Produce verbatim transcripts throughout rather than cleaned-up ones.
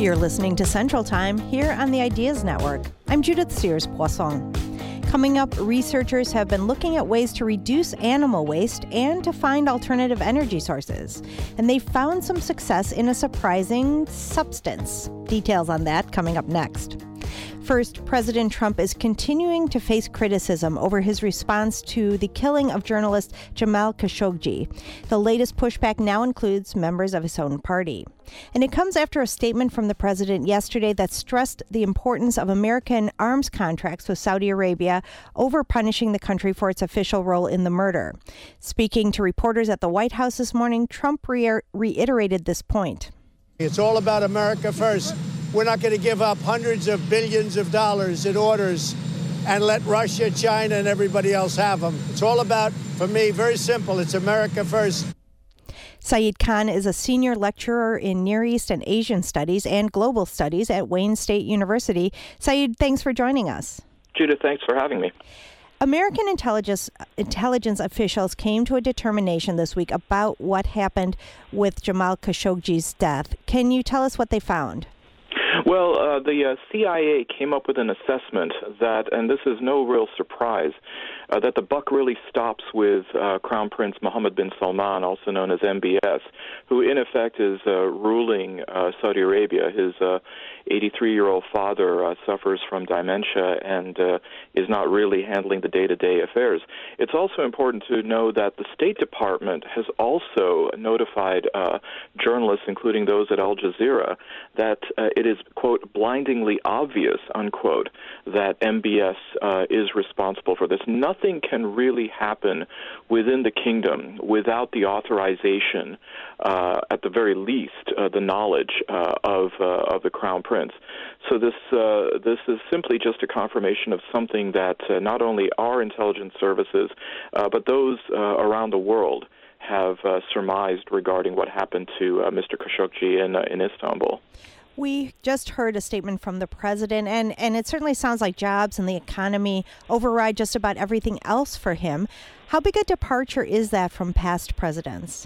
You're listening to Central Time here on the Ideas Network. I'm Judith Sears-Poisson. Coming up, researchers have been looking at ways to reduce animal waste and to find alternative energy sources. And they found some success in a surprising substance. Details on that coming up next. First, President Trump is continuing to face criticism over his response to the killing of journalist Jamal Khashoggi. The latest pushback now includes members of his own party. And it comes after a statement from the president yesterday that stressed the importance of American arms contracts with Saudi Arabia over punishing the country for its official role in the murder. Speaking to reporters at the White House this morning, Trump re- reiterated this point. It's all about America first. We're not going to give up hundreds of billions of dollars in orders and let Russia, China, and everybody else have them. It's all about, for me, very simple. It's America first. Saeed Khan is a senior lecturer in Near East and Asian Studies and Global Studies at Wayne State University. Saeed, thanks for joining us. Judith, thanks for having me. American intelligence intelligence officials came to a determination this week about what happened with Jamal Khashoggi's death. Can you tell us what they found? Well, uh, the uh, C I A came up with an assessment that, and this is no real surprise, uh, that the buck really stops with uh, Crown Prince Mohammed bin Salman, also known as M B S, who in effect is uh, ruling uh, Saudi Arabia. His uh, eighty-three-year-old father uh, suffers from dementia and uh, is not really handling the day-to-day affairs. It's also important to know that the State Department has also notified uh, journalists, including those at Al Jazeera, that uh, it is, quote, blindingly obvious, unquote, that M B S uh, is responsible for this. Nothing can really happen within the kingdom without the authorization, uh, at the very least, uh, the knowledge uh, of uh, of the Crown Prince. So this uh, this is simply just a confirmation of something that uh, not only our intelligence services, uh, but those uh, around the world have uh, surmised regarding what happened to uh, Mister Khashoggi in uh, in Istanbul. We just heard a statement from the president, and, and it certainly sounds like jobs and the economy override just about everything else for him. How big a departure is that from past presidents?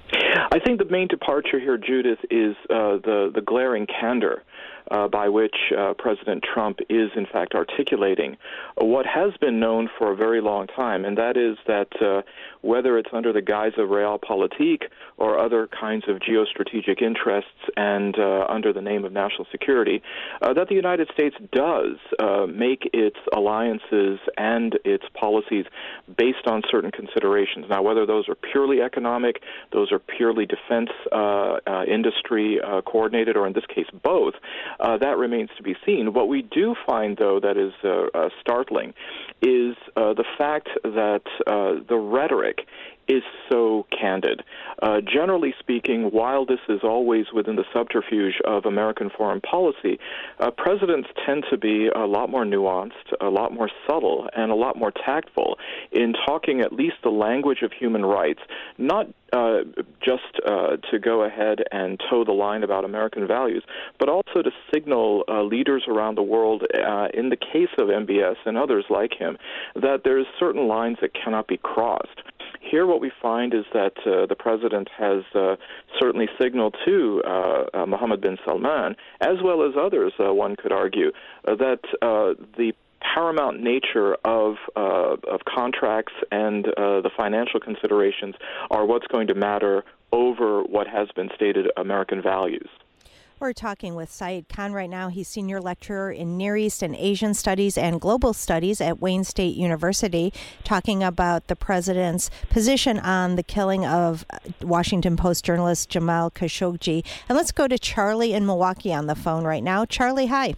I think the main departure here, Judith, is uh, the, the glaring candor uh, by which uh, President Trump is, in fact, articulating what has been known for a very long time, and that is that uh, whether it's under the guise of realpolitik or other kinds of geostrategic interests and uh, under the name of national security, uh, that the United States does uh, make its alliances and its policies based on certain considerations. Now, whether those are purely economic, those are purely defense uh, uh, industry uh, coordinated, or in this case both, uh, that remains to be seen. What we do find, though, that is uh, uh, startling is uh, the fact that uh, the rhetoric is so candid. Uh, generally speaking, while this is always within the subterfuge of American foreign policy, uh, presidents tend to be a lot more nuanced, a lot more subtle, and a lot more tactful in talking at least the language of human rights, not uh, just uh, to go ahead and toe the line about American values, but also to signal uh, leaders around the world, uh, in the case of M B S and others like him, that there's certain lines that cannot be crossed. Here what we find is that uh, the president has uh, certainly signaled to uh, uh, Mohammed bin Salman, as well as others, uh, one could argue, uh, that uh, the paramount nature of uh, of contracts and uh, the financial considerations are what's going to matter over what has been stated American values. We're talking with Saeed Khan right now. He's senior lecturer in Near East and Asian Studies and Global Studies at Wayne State University, talking about the president's position on the killing of Washington Post journalist Jamal Khashoggi. And let's go to Charlie in Milwaukee on the phone right now. Charlie, hi.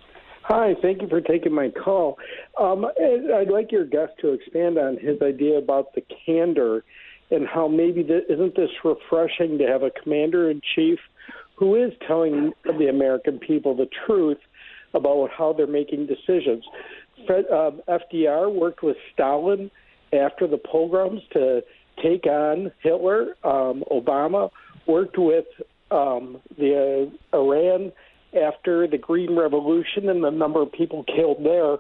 Hi, thank you for taking my call. Um, I'd like your guest to expand on his idea about the candor and how maybe this, isn't this refreshing to have a commander-in-chief who is telling the American people the truth about how they're making decisions. Fred, uh, F D R worked with Stalin after the pogroms to take on Hitler. Um, Obama worked with um, the uh, Iran after the Green Revolution and the number of people killed there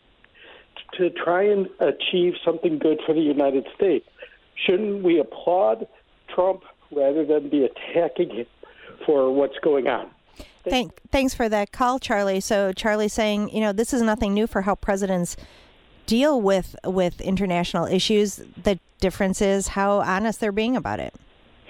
to try and achieve something good for the United States. Shouldn't we applaud Trump rather than be attacking him for what's going on? Thank, thanks for that call, Charlie. So Charlie saying, you know, this is nothing new for how presidents deal with with international issues. The difference is how honest they're being about it.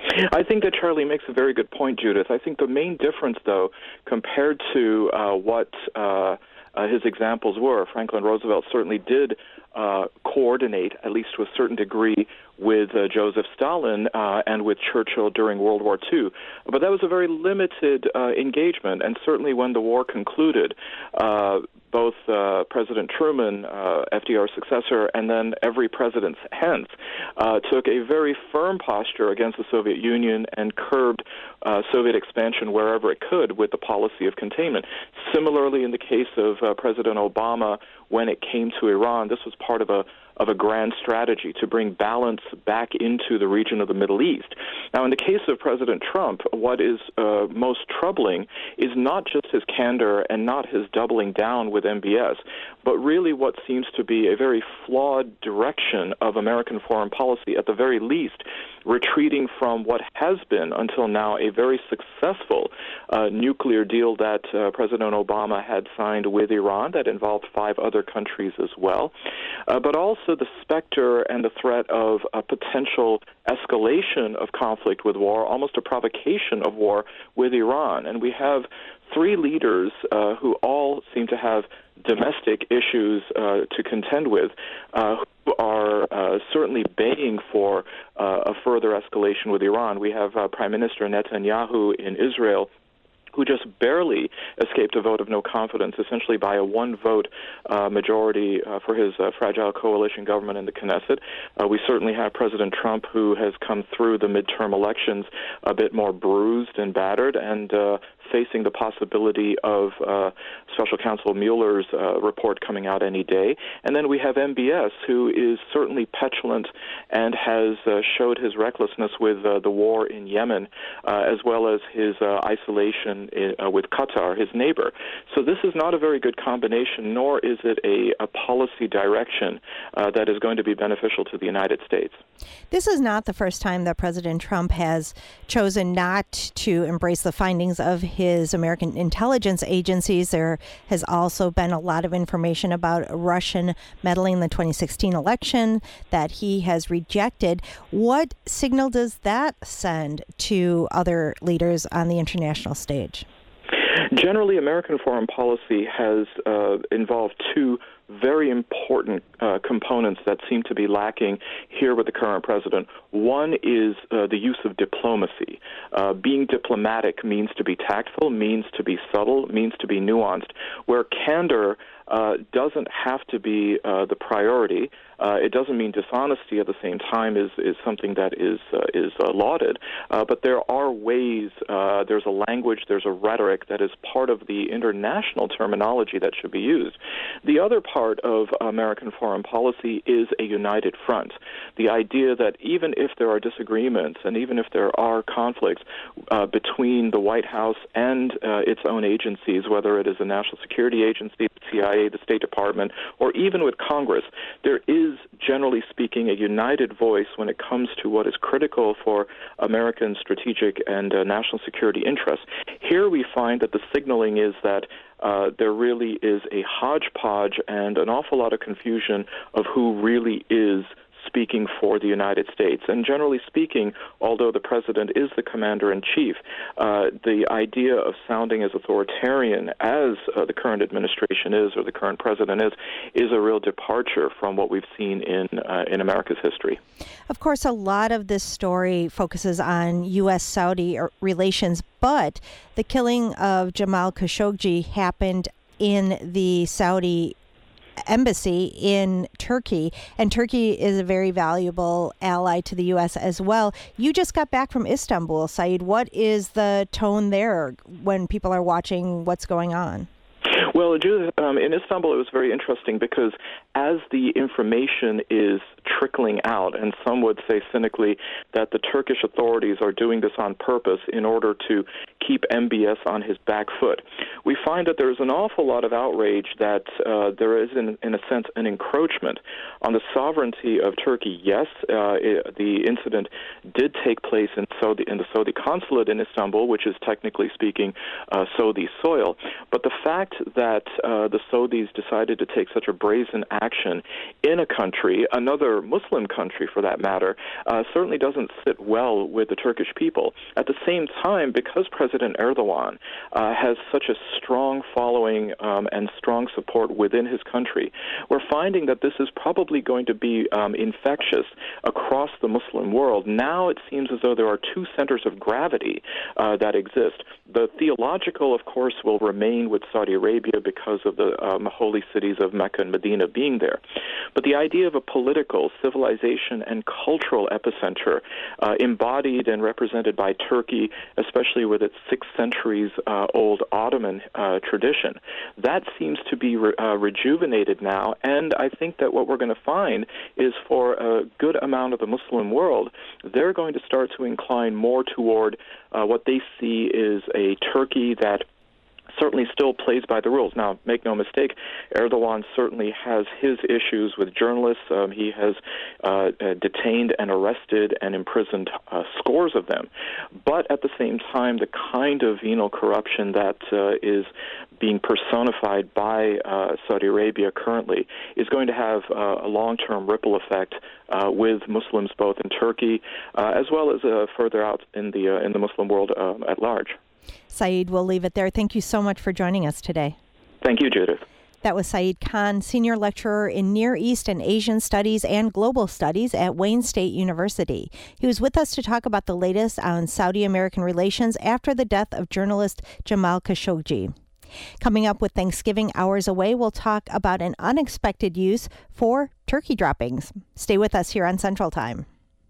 I think that Charlie makes a very good point, Judith. I think the main difference, though, compared to uh, what uh, uh, his examples were, Franklin Roosevelt certainly did uh, coordinate, at least to a certain degree, with uh, Joseph Stalin uh, and with Churchill during World War Two. But that was a very limited uh, engagement, and certainly when the war concluded, uh, both uh, President Truman, uh, F D R's successor, and then every president hence uh, took a very firm posture against the Soviet Union and curbed uh, Soviet expansion wherever it could with the policy of containment. Similarly, in the case of uh, President Obama, when it came to Iran, this was part of a of a grand strategy to bring balance back into the region of the Middle East. Now, in the case of President Trump, what is uh, most troubling is not just his candor and not his doubling down with M B S, but really what seems to be a very flawed direction of American foreign policy, at the very least, retreating from what has been, until now, a very successful uh, nuclear deal that uh, President Obama had signed with Iran that involved five other countries as well, uh, but also the specter and the threat of a potential escalation of conflict with war, almost a provocation of war with Iran. And we have three leaders uh, who all seem to have domestic issues uh, to contend with, uh, who are uh, certainly baying for uh, a further escalation with Iran. We have uh, Prime Minister Netanyahu in Israel, who just barely escaped a vote of no confidence, essentially by a one-vote uh, majority uh, for his uh, fragile coalition government in the Knesset. Uh, we certainly have President Trump, who has come through the midterm elections a bit more bruised and battered, and uh, facing the possibility of uh, Special Counsel Mueller's uh, report coming out any day. And then we have M B S, who is certainly petulant and has uh, showed his recklessness with uh, the war in Yemen, uh, as well as his uh, isolation in, uh, with Qatar, his neighbor. So this is not a very good combination, nor is it a, a policy direction uh, that is going to be beneficial to the United States. This is not the first time that President Trump has chosen not to embrace the findings of his American intelligence agencies. There has also been a lot of information about Russian meddling in the twenty sixteen election that he has rejected. What signal does that send to other leaders on the international stage? Generally, American foreign policy has uh, involved two very important uh, components that seem to be lacking here with the current president. One is uh, the use of diplomacy. Uh, being diplomatic means to be tactful, means to be subtle, means to be nuanced, where candor uh, doesn't have to be uh, the priority. Uh, it doesn't mean dishonesty at the same time is, is something that is uh, is uh, lauded, uh, but there are ways, uh, there's a language, there's a rhetoric that is part of the international terminology that should be used. The other part of American foreign policy is a united front. The idea that even if there are disagreements and even if there are conflicts uh, between the White House and uh, its own agencies, whether it is the National Security Agency, the C I A, the State Department, or even with Congress, there is, generally speaking, a united voice when it comes to what is critical for American strategic and uh, national security interests. Here we find that the signaling is that uh, there really is a hodgepodge and an awful lot of confusion of who really is speaking for the United States. And generally speaking, although the president is the commander-in-chief, uh, the idea of sounding as authoritarian as uh, the current administration is, or the current president is, is a real departure from what we've seen in uh, in America's history. Of course, a lot of this story focuses on U S Saudi relations, but the killing of Jamal Khashoggi happened in the Saudi embassy in Turkey, and Turkey is a very valuable ally to the U S as well. You just got back from Istanbul, Saeed. What is the tone there when people are watching what's going on? Well, Judith, um, in Istanbul, it was very interesting because as the information is trickling out, and some would say cynically that the Turkish authorities are doing this on purpose in order to keep M B S on his back foot. We find that there's an awful lot of outrage that uh, there is, in, in a sense, an encroachment on the sovereignty of Turkey. Yes, uh, it, the incident did take place in Saudi, in the Saudi consulate in Istanbul, which is technically speaking uh, Saudi soil. But the fact that uh, the Saudis decided to take such a brazen action in a country, another Muslim country for that matter, uh, certainly doesn't sit well with the Turkish people. At the same time, because President Erdogan uh, has such a strong following um, and strong support within his country, we're finding that this is probably going to be um, infectious across the Muslim world. Now it seems as though there are two centers of gravity uh, that exist. The theological, of course, will remain with Saudi Arabia because of the um, holy cities of Mecca and Medina being there. But the idea of a political, civilization, and cultural epicenter uh, embodied and represented by Turkey, especially with its six centuries uh, old Ottoman uh, tradition, that seems to be re- uh, rejuvenated now. And I think that what we're going to find is for a good amount of the Muslim world, they're going to start to incline more toward uh, what they see is a Turkey that certainly still plays by the rules. Now, make no mistake, Erdogan certainly has his issues with journalists. Um, he has uh, uh, detained and arrested and imprisoned uh, scores of them. But at the same time, the kind of venal corruption that uh, is being personified by uh, Saudi Arabia currently is going to have uh, a long-term ripple effect uh, with Muslims both in Turkey uh, as well as uh, further out in the uh, in the Muslim world uh, at large. Saeed, we'll leave it there. Thank you so much for joining us today. Thank you, Judith. That was Saeed Khan, Senior Lecturer in Near East and Asian Studies and Global Studies at Wayne State University. He was with us to talk about the latest on Saudi-American relations after the death of journalist Jamal Khashoggi. Coming up with Thanksgiving hours away, we'll talk about an unexpected use for turkey droppings. Stay with us here on Central Time.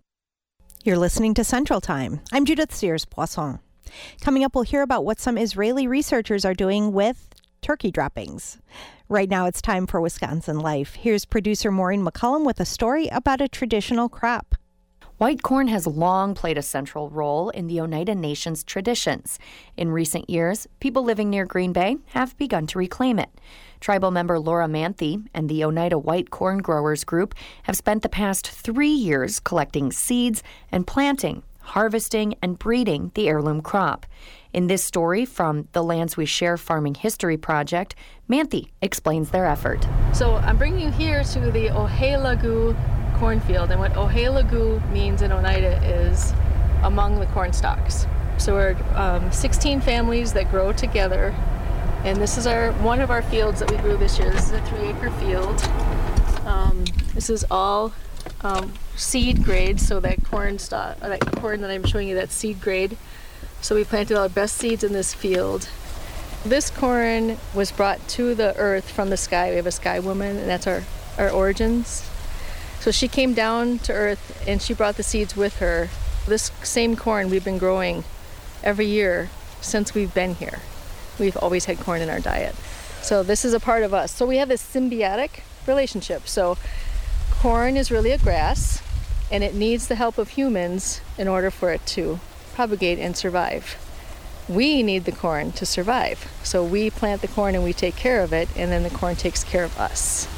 You're listening to Central Time. I'm Judith Sears-Poisson. Coming up, we'll hear about what some Israeli researchers are doing with turkey droppings. Right now, it's time for Wisconsin Life. Here's producer Maureen McCullum with a story about a traditional crop. White corn has long played a central role in the Oneida Nation's traditions. In recent years, people living near Green Bay have begun to reclaim it. Tribal member Laura Manthe and the Oneida White Corn Growers Group have spent the past three years collecting seeds and planting, harvesting, and breeding the heirloom crop. In this story from the Lands We Share Farming History Project, Manthe explains their effort. So I'm bringing you here to the Ohelagu cornfield, and what Ohelagu means in Oneida is among the corn stalks. So we're um, sixteen families that grow together, and this is our one of our fields that we grew this year. This is a three-acre field. Um, this is all um, seed grade, so that corn stalk, that corn that I'm showing you, that's seed grade. So we planted our best seeds in this field. This corn was brought to the earth from the sky. We have a sky woman, and that's our, our origins. So she came down to earth and she brought the seeds with her. This same corn we've been growing every year since we've been here. We've always had corn in our diet. So this is a part of us. So we have this symbiotic relationship. So corn is really a grass, and it needs the help of humans in order for it to propagate and survive. We need the corn to survive. So we plant the corn and we take care of it, and then the corn takes care of us.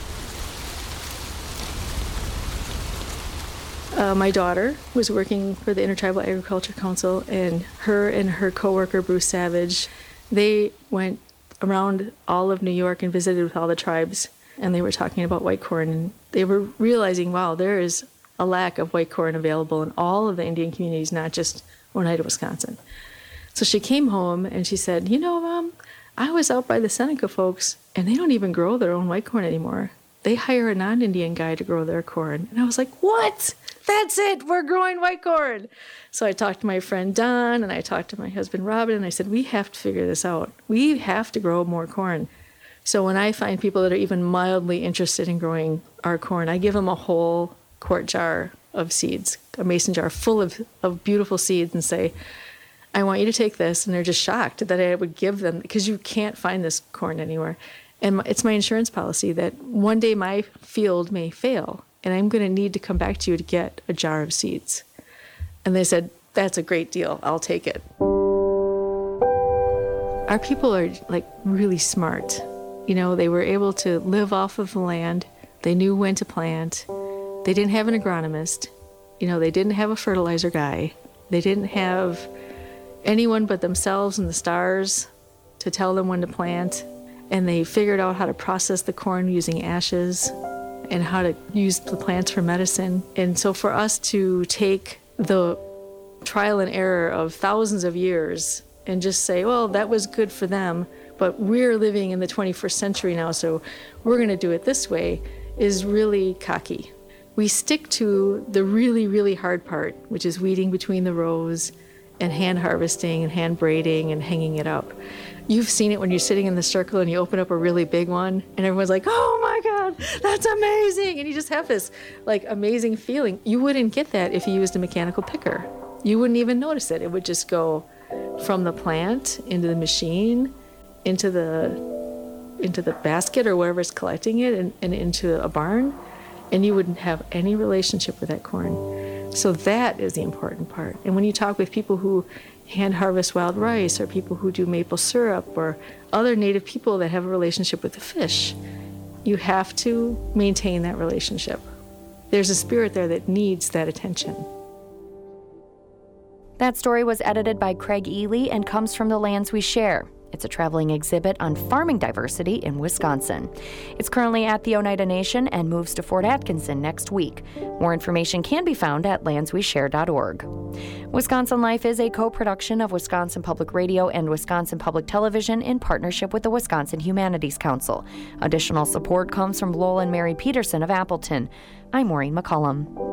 Uh, my daughter was working for the Intertribal Agriculture Council, and her and her coworker Bruce Savage, they went around all of New York and visited with all the tribes, and they were talking about white corn, and they were realizing, wow, there is a lack of white corn available in all of the Indian communities, not just Oneida, Wisconsin. So she came home and she said, you know, Mom, I was out by the Seneca folks, and they don't even grow their own white corn anymore. They hire a non-Indian guy to grow their corn. And I was like, what? That's it. We're growing white corn. So I talked to my friend Don, and I talked to my husband Robin, and I said, we have to figure this out. We have to grow more corn. So when I find people that are even mildly interested in growing our corn, I give them a whole quart jar of seeds, a mason jar full of, of beautiful seeds, and say, I want you to take this. And they're just shocked that I would give them, because you can't find this corn anywhere. And it's my insurance policy that one day my field may fail, and I'm going to need to come back to you to get a jar of seeds. And they said, that's a great deal. I'll take it. Our people are like really smart. You know, they were able to live off of the land. They knew when to plant. They didn't have an agronomist. You know, they didn't have a fertilizer guy. They didn't have anyone but themselves and the stars to tell them when to plant. And they figured out how to process the corn using ashes and how to use the plants for medicine. And so for us to take the trial and error of thousands of years and just say, well, that was good for them, but we're living in the twenty-first century now, so we're going to do it this way, is really cocky. We stick to the really, really hard part, which is weeding between the rows and hand harvesting and hand braiding and hanging it up. You've seen it when you're sitting in the circle and you open up a really big one and everyone's like, oh my God, that's amazing. And you just have this like amazing feeling. You wouldn't get that if you used a mechanical picker. You wouldn't even notice it. It would just go from the plant into the machine, into the into the basket or wherever's collecting it, and, and into a barn, and you wouldn't have any relationship with that corn. So that is the important part. And when you talk with people who hand harvest wild rice, or people who do maple syrup, or other native people that have a relationship with the fish, you have to maintain that relationship. There's a spirit there that needs that attention. That story was edited by Craig Ely and comes from The Lands We Share. It's a traveling exhibit on farming diversity in Wisconsin. It's currently at the Oneida Nation and moves to Fort Atkinson next week. More information can be found at lands we share dot org. Wisconsin Life is a co-production of Wisconsin Public Radio and Wisconsin Public Television in partnership with the Wisconsin Humanities Council. Additional support comes from Lowell and Mary Peterson of Appleton. I'm Maureen McCullum.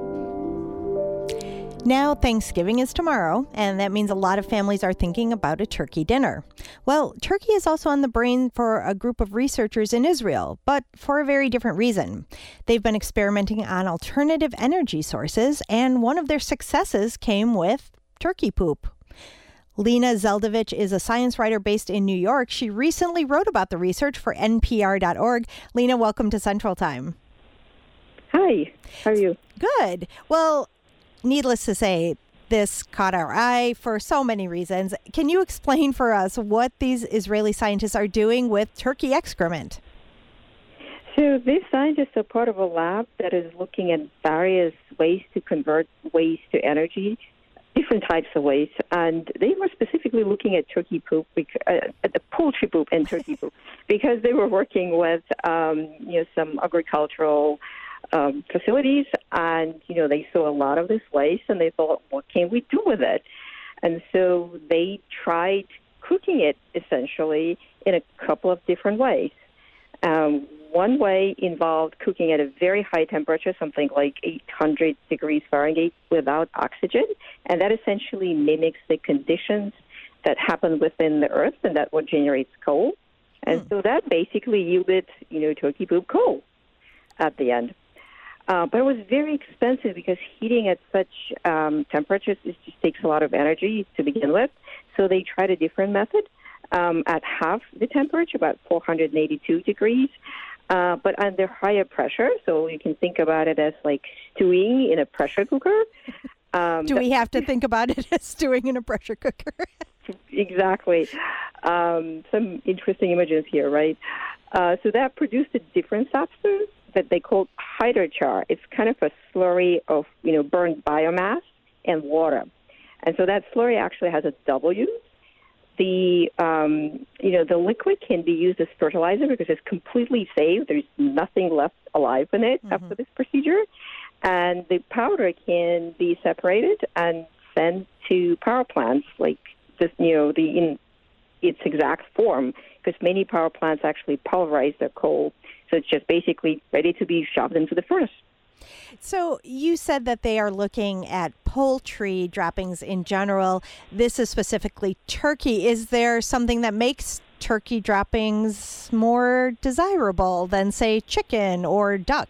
Now, Thanksgiving is tomorrow, and that means a lot of families are thinking about a turkey dinner. Well, turkey is also on the brain for a group of researchers in Israel, but for a very different reason. They've been experimenting on alternative energy sources, and one of their successes came with turkey poop. Lena Zeldovich is a science writer based in New York. She recently wrote about the research for N P R dot org. Lena, welcome to Central Time. Hi, how are you? Good. Well, needless to say, this caught our eye for so many reasons. Can you explain for us what these Israeli scientists are doing with turkey excrement? So these scientists are part of a lab that is looking at various ways to convert waste to energy, different types of waste. And they were specifically looking at turkey poop, uh, at the poultry poop and turkey poop, because they were working with um, you know, some agricultural Um, facilities, and you know they saw a lot of this waste, and they thought, what can we do with it? And so they tried cooking it essentially in a couple of different ways. Um, one way involved cooking at a very high temperature, something like eight hundred degrees Fahrenheit, without oxygen, and that essentially mimics the conditions that happen within the earth, and that what generates coal. And hmm. so that basically yielded, you know, turkey poop coal at the end. Uh, but it was very expensive because heating at such um, temperatures it just takes a lot of energy to begin with. So they tried a different method um, at half the temperature, about four hundred eighty-two degrees, uh, but under higher pressure. So you can think about it as like stewing in a pressure cooker. Um, Do we have to think about it as stewing in a pressure cooker? Exactly. Um, some interesting images here, right? Uh, so that produced a different substance that they called hydrochar. It's kind of a slurry of, you know, burned biomass and water. And so that slurry actually has a double use. The, um, you know, the liquid can be used as fertilizer because it's completely safe. There's nothing left alive in it mm-hmm. after this procedure. And the powder can be separated and sent to power plants, like this, you know, the in its exact form, because many power plants actually pulverize their coal. So it's just basically ready to be shoved into the furnace. So you said that they are looking at poultry droppings in general. This is specifically turkey. Is there something that makes turkey droppings more desirable than, say, chicken or duck?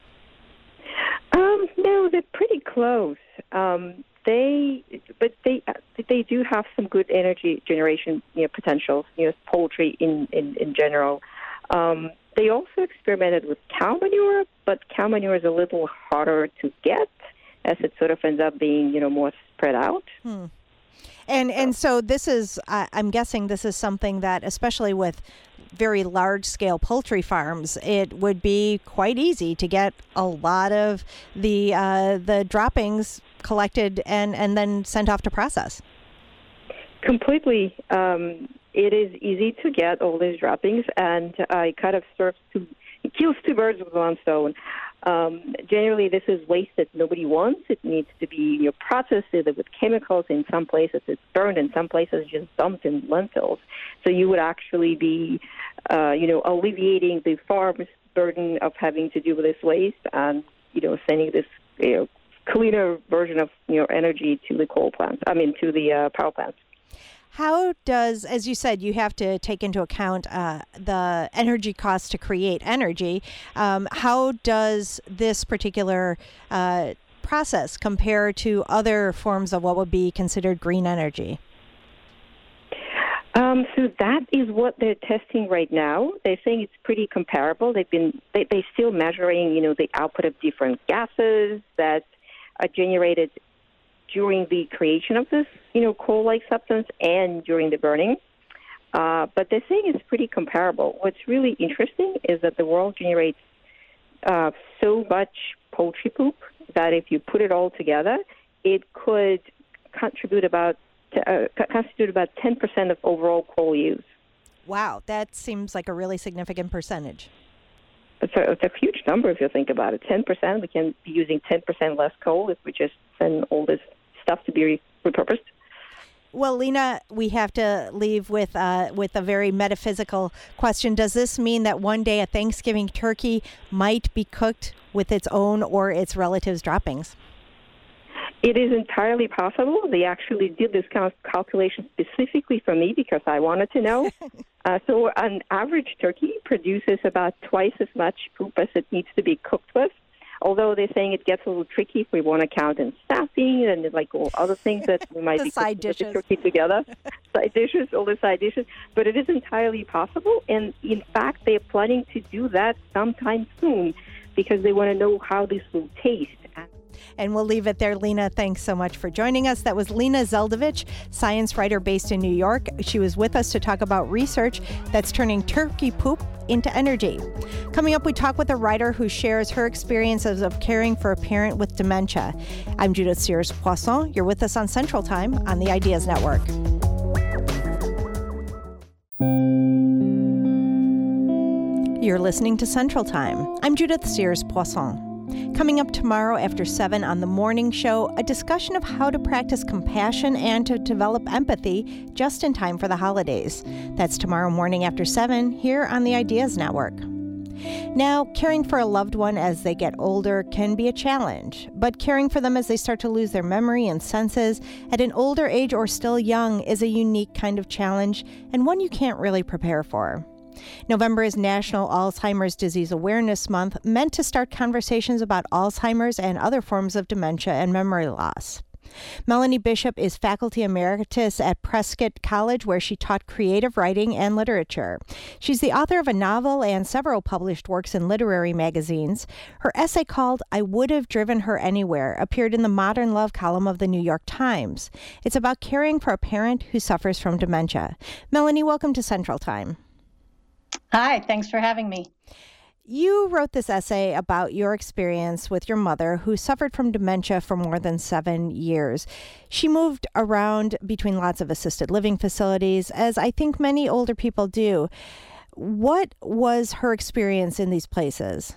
Um, no, they're pretty close. Um, they, but they they do have some good energy generation, you know, potentials. You know, poultry in in, in general. Um, They also experimented with cow manure, but cow manure is a little harder to get, as it sort of ends up being, you know, more spread out. Hmm. And and so this is, uh, I'm guessing this is something that, especially with very large-scale poultry farms, it would be quite easy to get a lot of the uh, the droppings collected and, and then sent off to process. Completely. Um, it is easy to get all these droppings, and uh, it kind of serves to, it kills two birds with one stone. Um, generally, this is waste that nobody wants. It needs to be, you know, processed either with chemicals. In some places, it's burned. In some places, just dumped in landfills. So you would actually be, uh, you know, alleviating the farm's burden of having to deal with this waste, and, you know, sending this, you know, cleaner version of, you know, energy to the coal plants. I mean, to the uh, power plants. How does, as you said, you have to take into account uh, the energy costs to create energy. Um, how does this particular uh, process compare to other forms of what would be considered green energy? Um, so that is what they're testing right now. They're saying it's pretty comparable. They've been they they still measuring, you know, the output of different gases that are generated during the creation of this, you know, coal-like substance and during the burning. Uh, but they're saying it's pretty comparable. What's really interesting is that the world generates uh, so much poultry poop that if you put it all together, it could contribute about uh, constitute about ten percent of overall coal use. Wow, that seems like a really significant percentage. It's a, it's a huge number if you think about it. ten percent, we can be using ten percent less coal if we just send all this stuff to be repurposed. Well, Lena, we have to leave with uh, with a very metaphysical question. Does this mean that one day a Thanksgiving turkey might be cooked with its own or its relatives' droppings? It is entirely possible. They actually did this kind of calculation specifically for me because I wanted to know. uh, so an average turkey produces about twice as much poop as it needs to be cooked with. Although they're saying it gets a little tricky if we want to count in stuffing and like all other things that we might the be side cooking with the dishes. turkey together, side dishes, all the side dishes. But it is entirely possible, and in fact, they're planning to do that sometime soon because they want to know how this will taste. And we'll leave it there. Lena, thanks so much for joining us. That was Lena Zeldovich, science writer based in New York. She was with us to talk about research that's turning turkey poop into energy. Coming up, we talk with a writer who shares her experiences of caring for a parent with dementia. I'm Judith Sears Poisson. You're with us on Central Time on the Ideas Network. You're listening to Central Time. I'm Judith Sears Poisson. Coming up tomorrow after seven on The Morning Show, a discussion of how to practice compassion and to develop empathy just in time for the holidays. That's tomorrow morning after seven here on the Ideas Network. Now, caring for a loved one as they get older can be a challenge, but caring for them as they start to lose their memory and senses at an older age or still young is a unique kind of challenge and one you can't really prepare for. November is National Alzheimer's Disease Awareness Month, meant to start conversations about Alzheimer's and other forms of dementia and memory loss. Melanie Bishop is faculty emeritus at Prescott College, where she taught creative writing and literature. She's the author of a novel and several published works in literary magazines. Her essay called I Would Have Driven Her Anywhere appeared in the Modern Love column of the New York Times. It's about caring for a parent who suffers from dementia. Melanie, welcome to Central Time. Hi, thanks for having me. You wrote this essay about your experience with your mother, who suffered from dementia for more than seven years. She moved around between lots of assisted living facilities, as I think many older people do. What was her experience in these places?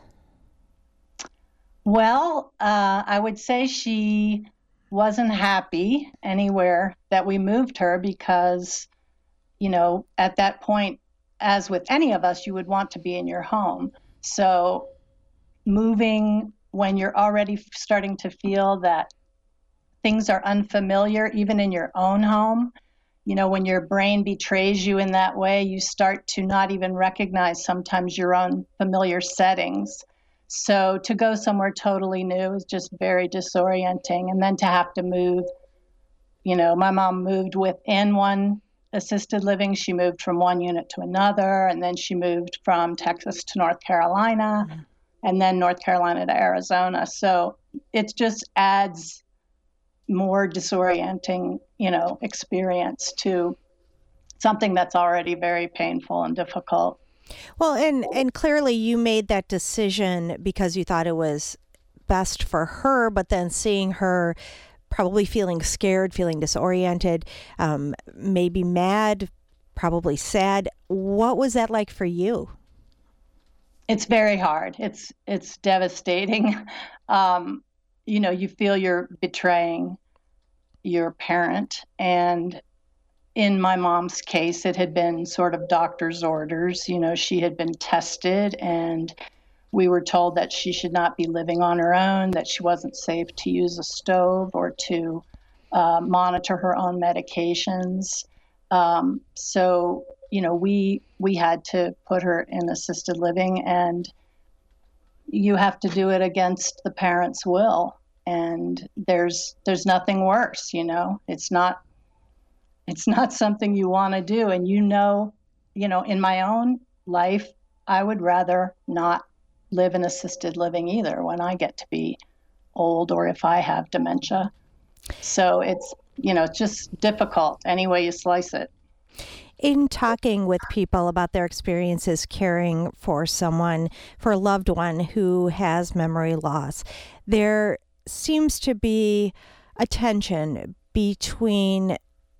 Well, uh, I would say she wasn't happy anywhere that we moved her because, you know, at that point, as with any of us, you would want to be in your home. So moving when you're already starting to feel that things are unfamiliar, even in your own home, you know, when your brain betrays you in that way, you start to not even recognize sometimes your own familiar settings. So to go somewhere totally new is just very disorienting. And then to have to move, you know, my mom moved within one assisted living. She moved from one unit to another, and then she moved from Texas to North Carolina, mm-hmm. and then North Carolina to Arizona. So it just adds more disorienting, you know, experience to something that's already very painful and difficult. Well, and, and clearly you made that decision because you thought it was best for her, but then seeing her probably feeling scared, feeling disoriented, um, maybe mad, probably sad. What was that like for you? It's very hard. It's it's devastating. Um, you know, you feel you're betraying your parent. And in my mom's case, it had been sort of doctor's orders. You know, she had been tested, and we were told that she should not be living on her own, that she wasn't safe to use a stove or to uh, monitor her own medications. Um, so, you know, we we had to put her in assisted living, and you have to do it against the parent's will. And there's there's nothing worse, you know. It's not it's not something you want to do. And you know, you know, in my own life, I would rather not live in assisted living either when I get to be old or if I have dementia. So it's, you know, it's just difficult any way you slice it. In talking with people about their experiences caring for someone, for a loved one who has memory loss, there seems to be a tension between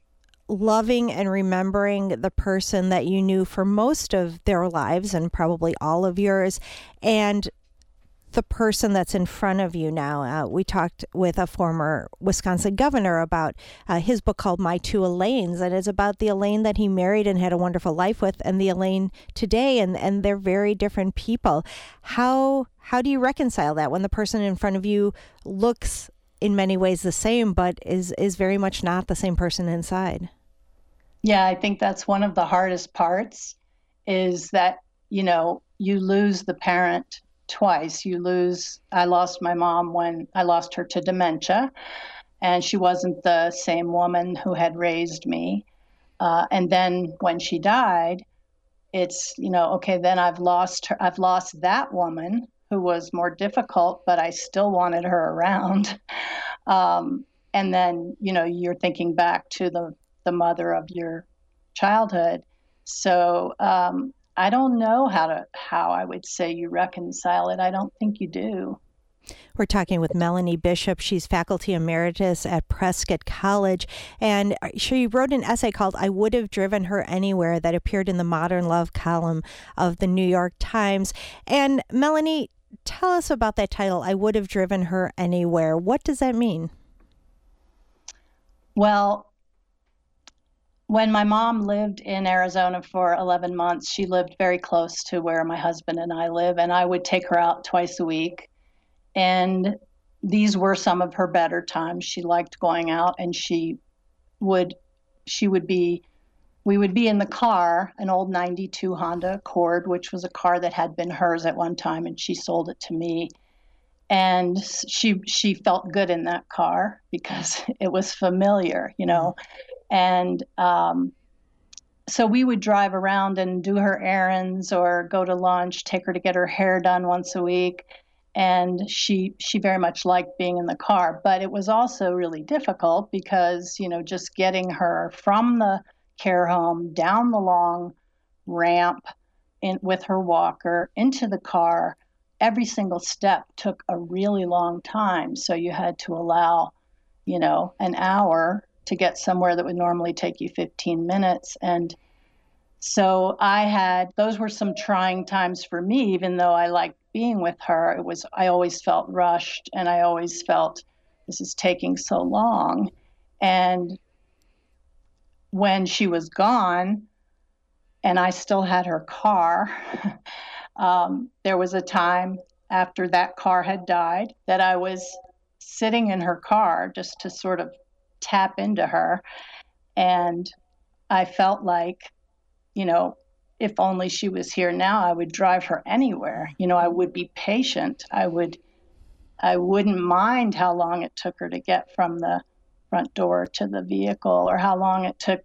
loving and remembering the person that you knew for most of their lives and probably all of yours, and the person that's in front of you now. Uh, we talked with a former Wisconsin governor about uh, his book called My Two Elaines, and it's about the Elaine that he married and had a wonderful life with, and the Elaine today, and, and they're very different people. How how do you reconcile that when the person in front of you looks in many ways the same, but is is very much not the same person inside? Yeah, I think that's one of the hardest parts, is that, you know, you lose the parent twice. You lose, I lost my mom when I lost her to dementia, and she wasn't the same woman who had raised me. Uh, and then when she died, it's, you know, okay, then I've lost her, I've lost that woman who was more difficult, but I still wanted her around. Um, and then, you know, you're thinking back to the, the mother of your childhood. So um, I don't know how to, how I would say you reconcile it. I don't think you do. We're talking with Melanie Bishop. She's faculty emeritus at Prescott College, and she wrote an essay called I Would Have Driven Her Anywhere that appeared in the Modern Love column of the New York Times. And Melanie, tell us about that title, I Would Have Driven Her Anywhere. What does that mean? Well, when my mom lived in Arizona for eleven months, she lived very close to where my husband and I live, and I would take her out twice a week. And these were some of her better times. She liked going out, and she would, she would be, we would be in the car, an old ninety-two Honda Accord, which was a car that had been hers at one time, and she sold it to me. And she she felt good in that car because it was familiar, you know. And um, so we would drive around and do her errands or go to lunch, take her to get her hair done once a week. And she she very much liked being in the car. But it was also really difficult because, you know, just getting her from the care home down the long ramp in, with her walker into the car, every single step took a really long time. So you had to allow, you know, an hour to get somewhere that would normally take you fifteen minutes. And so I had, those were some trying times for me, even though I liked being with her. It was, I always felt rushed, and I always felt this is taking so long. And when she was gone and I still had her car, um, there was a time after that car had died that I was sitting in her car just to sort of tap into her. And I felt like, you know, if only she was here now, I would drive her anywhere. You know, I would be patient. I would, I wouldn't mind how long it took her to get from the front door to the vehicle, or how long it took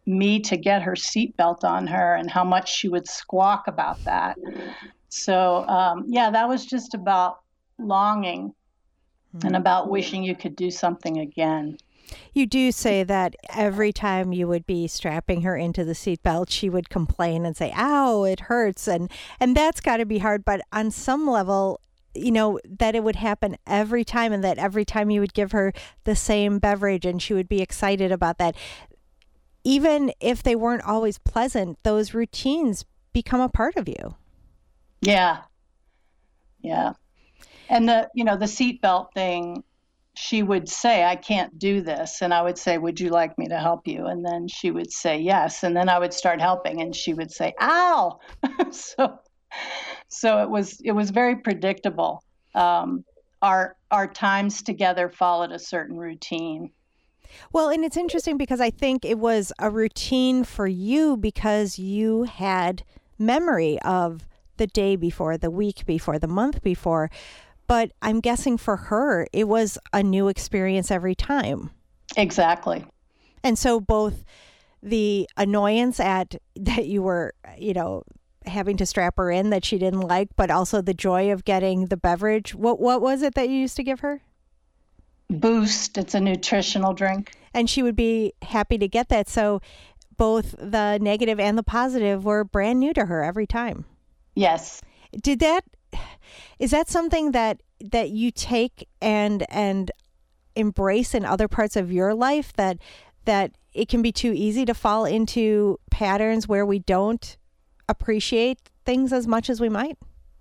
me to get her seatbelt on her and how much she would squawk about that. So, um, yeah, that was just about longing mm-hmm. and about wishing you could do something again. You do say that every time you would be strapping her into the seatbelt, she would complain and say, ow, it hurts. And, and that's got to be hard. But on some level, you know, that it would happen every time and that every time you would give her the same beverage and she would be excited about that. Even if they weren't always pleasant, those routines become a part of you. Yeah. Yeah. And the, you know, the seatbelt thing, she would say, I can't do this. And I would say, would you like me to help you? And then she would say, yes. And then I would start helping and she would say, ow. so, so it was, it was very predictable. Um, our, our times together followed a certain routine. Well, and it's interesting because I think it was a routine for you because you had memory of the day before, the week before, the month before. But I'm guessing for her, it was a new experience every time. Exactly. And so both the annoyance at that you were, you know, having to strap her in that she didn't like, but also the joy of getting the beverage. What what was it that you used to give her? Boost. It's a nutritional drink. And she would be happy to get that. So both the negative and the positive were brand new to her every time. Yes. Did that, is that something that, that you take and, and embrace in other parts of your life, that, that it can be too easy to fall into patterns where we don't appreciate things as much as we might?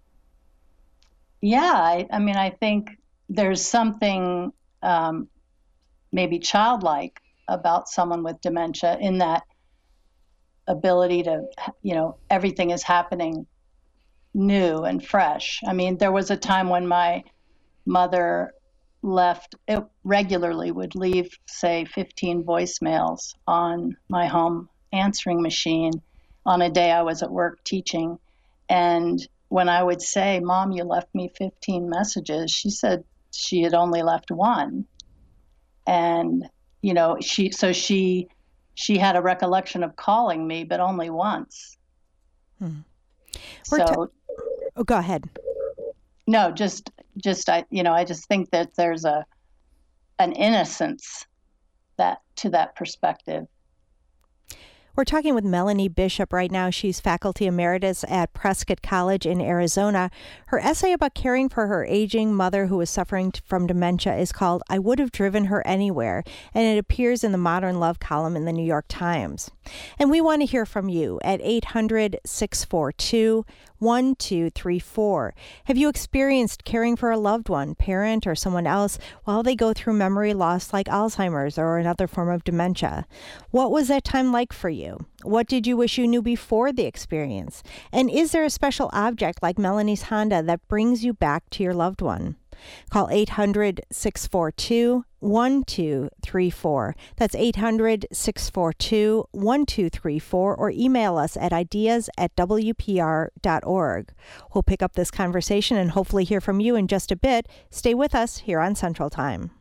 Yeah. I, I mean, I think there's something um, maybe childlike about someone with dementia in that ability to, you know, everything is happening new and fresh. I mean, there was a time when my mother left, it regularly would leave, say, fifteen voicemails on my home answering machine on a day I was at work teaching. And when I would say, Mom, you left me fifteen messages, she said she had only left one. And, you know, she, so she, she had a recollection of calling me, but only once. Hmm. So, ta- oh, go ahead. No, just, just, I, you know, I just think that there's a, an innocence that to that perspective. We're talking with Melanie Bishop right now. She's faculty emeritus at Prescott College in Arizona. Her essay about caring for her aging mother who was suffering from dementia is called I Would Have Driven Her Anywhere, and it appears in the Modern Love column in the New York Times. And we want to hear from you at eight hundred, six four two, one two three four. Have you experienced caring for a loved one, parent, or someone else while they go through memory loss like Alzheimer's or another form of dementia? What was that time like for you? What did you wish you knew before the experience? And is there a special object like Melanie's Honda that brings you back to your loved one? Call eight hundred, six four two, one two three four. That's eight hundred, six four two, one two three four, or email us at ideas at w p r dot org. We'll pick up this conversation and hopefully hear from you in just a bit. Stay with us here on Central Time.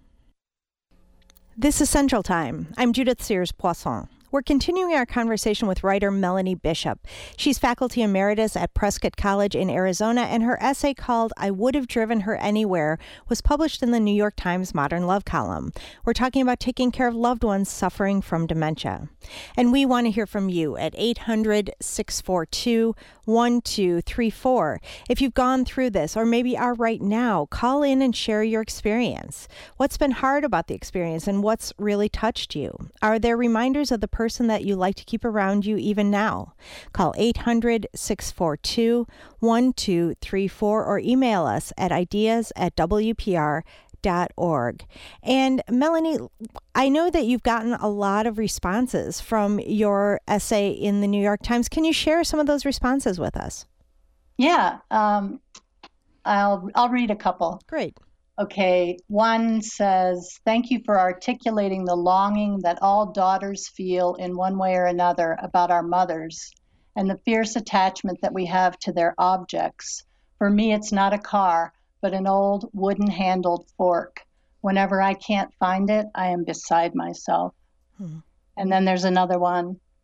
This is Central Time. I'm Judith Sears Poisson. We're continuing our conversation with writer Melanie Bishop. She's faculty emeritus at Prescott College in Arizona, and her essay called I Would Have Driven Her Anywhere was published in the New York Times Modern Love column. We're talking about taking care of loved ones suffering from dementia. And we want to hear from you at eight hundred, six four two, one two three four. If you've gone through this, or maybe are right now, call in and share your experience. What's been hard about the experience and what's really touched you? Are there reminders of the person that you like to keep around you even now? Call eight hundred, six four two, one two three four or email us at ideas at w p r dot org. And Melanie, I know that you've gotten a lot of responses from your essay in the New York Times. Can you share some of those responses with us? Yeah, um, I'll I'll read a couple. Great. Okay, one says, thank you for articulating the longing that all daughters feel in one way or another about our mothers and the fierce attachment that we have to their objects. For me, it's not a car, but an old wooden-handled fork. Whenever I can't find it, I am beside myself. Hmm. And then there's another one.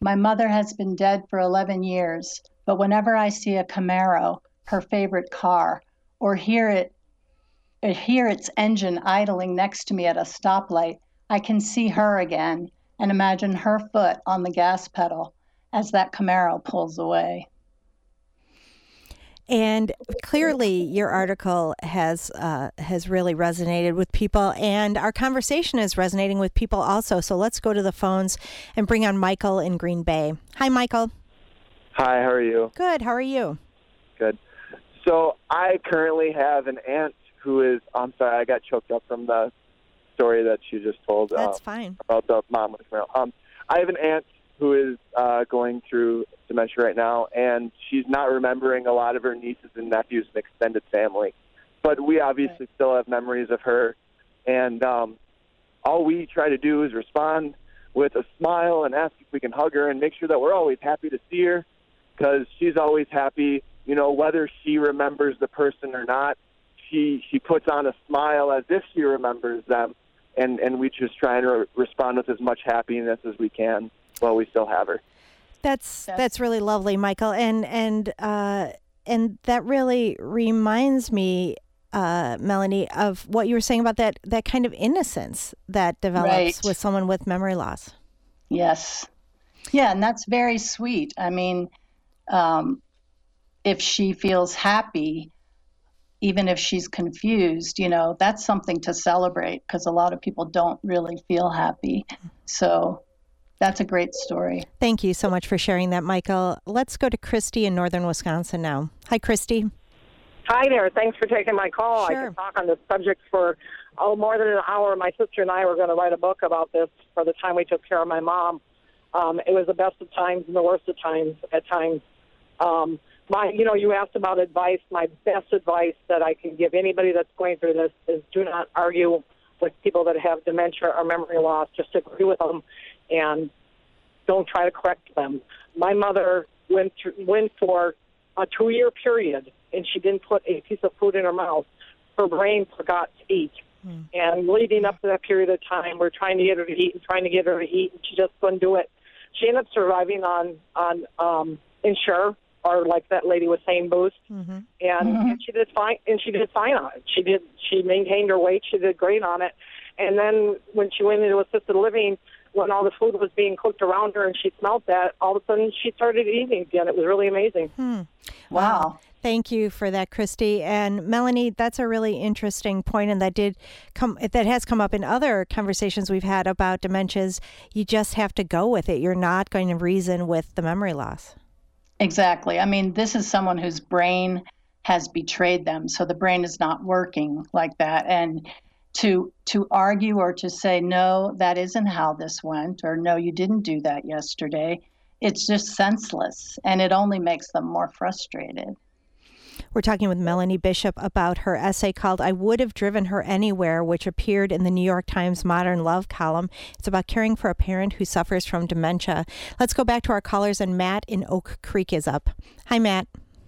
My mother has been dead for eleven years, but whenever I see a Camaro, her favorite car, or hear it, or hear its engine idling next to me at a stoplight, I can see her again and imagine her foot on the gas pedal as that Camaro pulls away. And clearly, your article has uh, has really resonated with people, and our conversation is resonating with people also. So let's go to the phones and bring on Michael in Green Bay. Hi, Michael. Hi, how are you? Good. How are you? Good. So I currently have an aunt who is, I'm sorry, I got choked up from the story that you just told. That's uh, fine. About the mom with the Camaro. Um, I have an aunt who is uh, going through dementia right now, and she's not remembering a lot of her nieces and nephews and extended family. But we obviously right. still have memories of her, and um, all we try to do is respond with a smile and ask if we can hug her and make sure that we're always happy to see her, because she's always happy, you know, whether she remembers the person or not. She she puts on a smile as if she remembers them, and, and we just try and re- respond with as much happiness as we can while we still have her. That's that's really lovely, Michael, and and uh, and that really reminds me, uh, Melanie, of what you were saying about that that kind of innocence that develops right. with someone with memory loss. Yes, yeah, and that's very sweet. I mean, um, if she feels happy, even if she's confused, you know, that's something to celebrate, because a lot of people don't really feel happy. So that's a great story. Thank you so much for sharing that, Michael. Let's go to Christy in northern Wisconsin now. Hi, Christy. Hi there. Thanks for taking my call. Sure. I could talk on this subject for oh more than an hour. My sister and I were going to write a book about this for the time we took care of my mom. Um, it was the best of times and the worst of times at times. Um, my, you know, you asked about advice. My best advice that I can give anybody that's going through this is do not argue with people that have dementia or memory loss. Just agree with them and don't try to correct them. My mother went through, went for a two-year period, and she didn't put a piece of food in her mouth. Her brain forgot to eat. Mm. And leading up to that period of time, we're trying to get her to eat and trying to get her to eat, and she just couldn't do it. She ended up surviving on on um, Ensure, or like that lady was saying, Boost, mm-hmm. and, mm-hmm. and she did fine. And she did fine on it. She did. She maintained her weight. She did great on it. And then when she went into assisted living, when all the food was being cooked around her and she smelled that, all of a sudden she started eating again. It was really amazing. Hmm. Wow. Thank you for that, Christy. And Melanie, that's a really interesting point, and that did come that has come up in other conversations we've had about dementias. You just have to go with it. You're not going to reason with the memory loss. Exactly. I mean, this is someone whose brain has betrayed them, so the brain is not working like that. And to to argue or to say, no, that isn't how this went, or no, you didn't do that yesterday, it's just senseless, and it only makes them more frustrated. We're talking with Melanie Bishop about her essay called I Would Have Driven Her Anywhere, which appeared in the New York Times Modern Love column. It's about caring for a parent who suffers from dementia. Let's go back to our callers, and Matt in Oak Creek is up. Hi, Matt.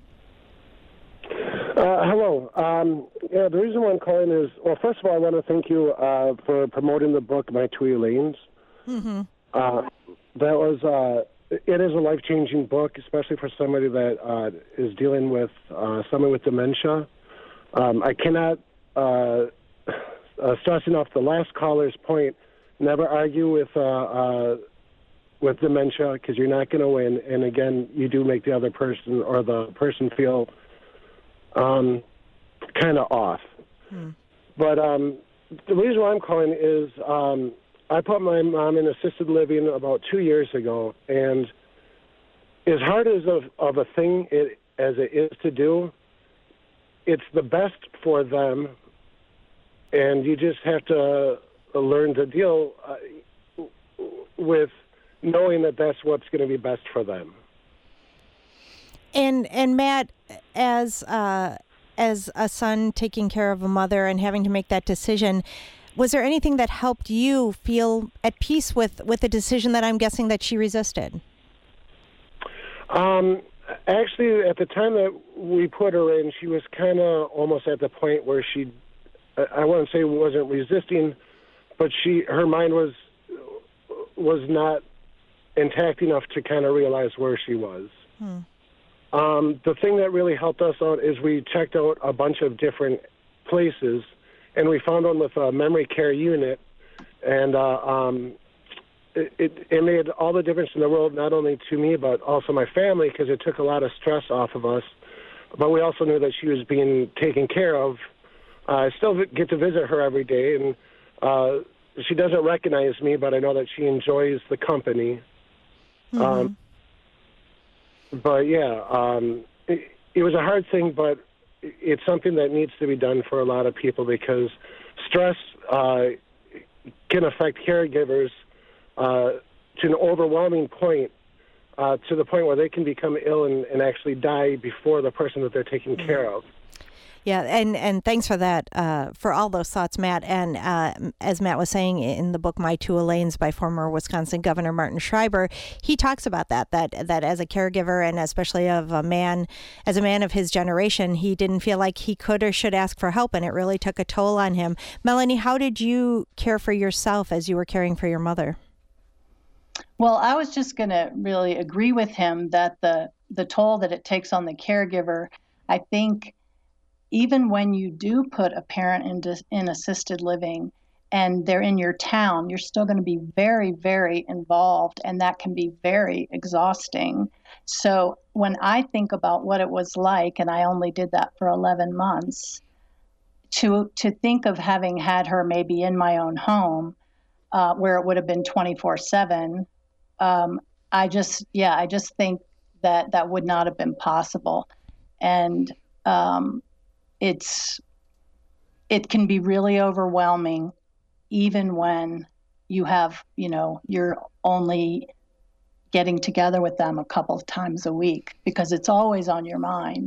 Uh, hello. Um, yeah, the reason why I'm calling is, well, first of all, I want to thank you uh, for promoting the book, My Two Elaines. Mm-hmm. Uh, that was, uh, it is a life-changing book, especially for somebody that uh, is dealing with uh, someone with dementia. Um, I cannot, uh, uh, stressing off the last caller's point, never argue with uh, uh, with dementia, because you're not going to win. And again, you do make the other person or the person feel Um, kind of off. Hmm. But um, the reason why I'm calling is um, I put my mom in assisted living about two years ago, and as hard as of, of a thing it, as it is to do, it's the best for them, and you just have to learn to deal uh, with knowing that that's what's going to be best for them. And and Matt, as uh, as a son taking care of a mother and having to make that decision, was there anything that helped you feel at peace with, with the decision that I'm guessing that she resisted? Um, actually, at the time that we put her in, she was kind of almost at the point where she, I wouldn't say wasn't resisting, but she her mind was was not intact enough to kind of realize where she was. Hmm. Um, the thing that really helped us out is we checked out a bunch of different places, and we found one with a memory care unit, and uh, um, it, it, it made all the difference in the world, not only to me, but also my family, because it took a lot of stress off of us. But we also knew that she was being taken care of. Uh, I still get to visit her every day, and uh, she doesn't recognize me, but I know that she enjoys the company. Mm-hmm. Um, but, yeah, um, it, it was a hard thing, but it's something that needs to be done for a lot of people because stress uh, can affect caregivers uh, to an overwhelming point, uh, to the point where they can become ill and, and actually die before the person that they're taking mm-hmm. care of. Yeah, and, and thanks for that, uh, for all those thoughts, Matt. And uh, as Matt was saying in the book My Two Elaines by former Wisconsin Governor Martin Schreiber, he talks about that, that that as a caregiver and especially of a man, as a man of his generation, he didn't feel like he could or should ask for help, and it really took a toll on him. Melanie, how did you care for yourself as you were caring for your mother? Well, I was just going to really agree with him that the the toll that it takes on the caregiver, I think, even when you do put a parent into in assisted living and they're in your town, you're still going to be very, very involved, and that can be very exhausting. So when I think about what it was like, and I only did that for eleven months, to to think of having had her maybe in my own home, uh, where it would have been twenty-four seven, um, I just, yeah, I just think that that would not have been possible. And um, It's, it can be really overwhelming, even when you have, you know, you're only getting together with them a couple of times a week because it's always on your mind.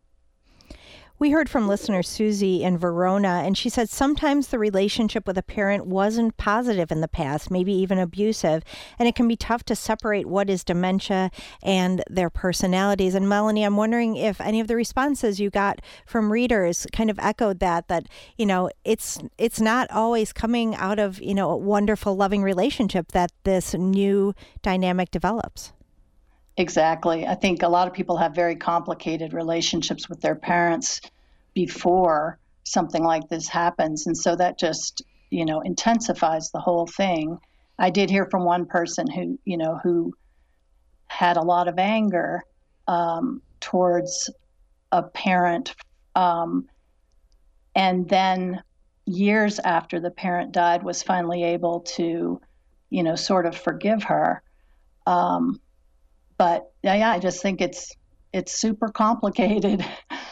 We heard from listener Susie in Verona, and she said sometimes the relationship with a parent wasn't positive in the past, maybe even abusive, and it can be tough to separate what is dementia and their personalities. And Melanie, I'm wondering if any of the responses you got from readers kind of echoed that, that, you know, it's it's not always coming out of, you know, a wonderful, loving relationship that this new dynamic develops. Exactly. I think a lot of people have very complicated relationships with their parents before something like this happens. And so that just, you know, intensifies the whole thing. I did hear from one person who, you know, who had a lot of anger um, towards a parent. Um, and then years after the parent died was finally able to, you know, sort of forgive her. Um, But yeah, I just think it's it's super complicated.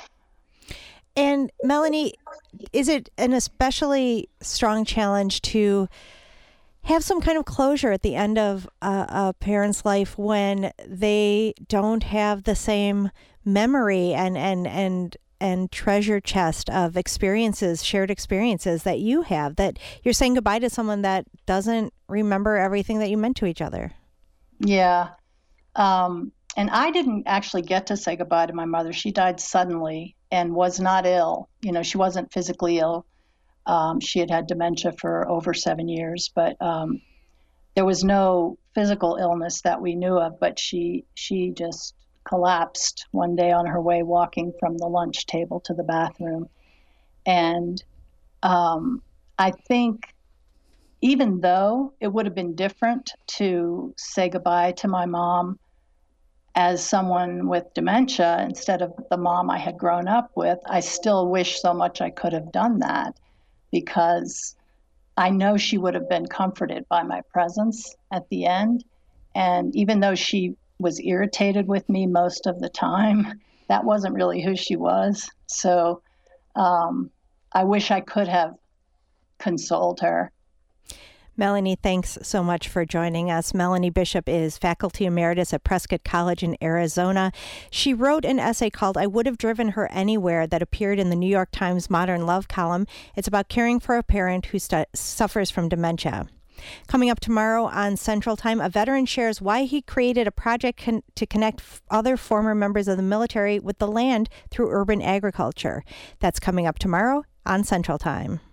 And Melanie, is it an especially strong challenge to have some kind of closure at the end of a, a parent's life when they don't have the same memory and and and and treasure chest of experiences, shared experiences that you have, that you're saying goodbye to someone that doesn't remember everything that you meant to each other? Yeah. Um, and I didn't actually get to say goodbye to my mother. She died suddenly and was not ill. You know, she wasn't physically ill. Um, she had had dementia for over seven years, but um, there was no physical illness that we knew of. But she she just collapsed one day on her way walking from the lunch table to the bathroom. And um, I think even though it would have been different to say goodbye to my mom as someone with dementia instead of the mom I had grown up with, I still wish so much I could have done that, because I know she would have been comforted by my presence at the end. And even though she was irritated with me most of the time, that wasn't really who she was. So um, I wish I could have consoled her. Melanie, thanks so much for joining us. Melanie Bishop is faculty emeritus at Prescott College in Arizona. She wrote an essay called I Would Have Driven Her Anywhere that appeared in the New York Times Modern Love column. It's about caring for a parent who stu- suffers from dementia. Coming up tomorrow on Central Time, a veteran shares why he created a project con- to connect f- other former members of the military with the land through urban agriculture. That's coming up tomorrow on Central Time.